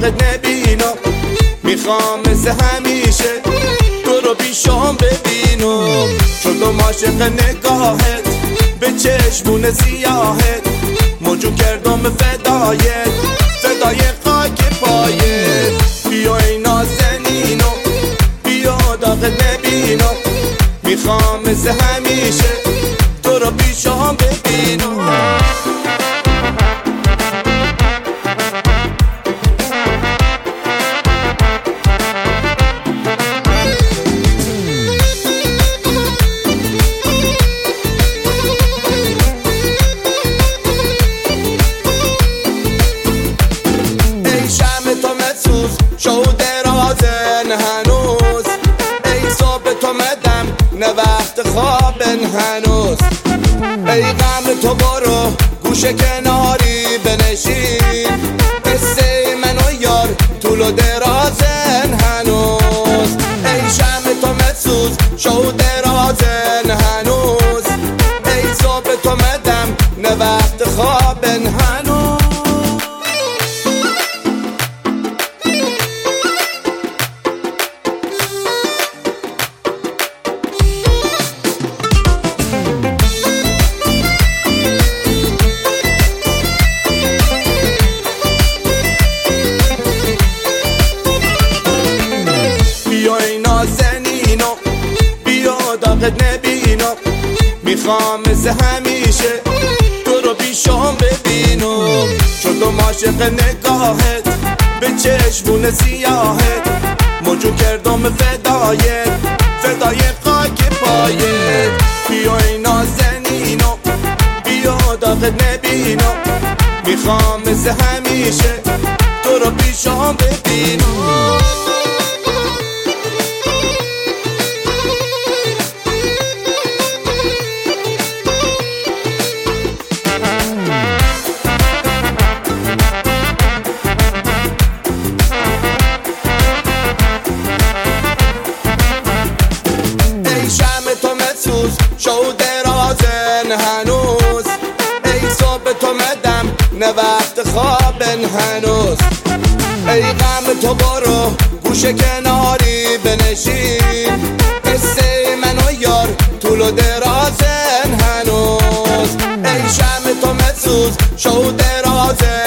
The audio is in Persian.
داغت نبینم، میخوام مثل همیشه تو رو پیشم ببینم، چون تو عاشق نگاهت به چشمون سیاهت، موجود کردم فدایت، فدای خاک پایت. بیا ای نازنینم، بیا داغت نبینم، میخوام مثل همیشه تو رو پیشم ببینم. شو درازن هنوز، ای صبح تو مدم نه وقت خوابن هنوز، ای غم تو برو گوشه کناری بنشین، قصه من و یار طول و درازن هنوز، ای شم تو مسوز شو درازن هنوز، ای صبح تو مدم نه وقت خوابن هنوز. داغت نبینم، میخوام مثل همیشه تو رو پیشم ببینم، چون تو عاشق نگاهت به چشمون سیاهت، موجود کردم فدایت، فدای خاک پایت. بیا ای نازنینم، بیا داغت نبینم، میخوام مثل همیشه تو رو پیشم ببینم. شو درازن هنوز، ای صبح تو مدم نه وقت خوابن هنوز، ای غم تو برو گوشه کناری بنشین، قصه من و یار طول و درازن هنوز، ای شم تو مسوز شو درازن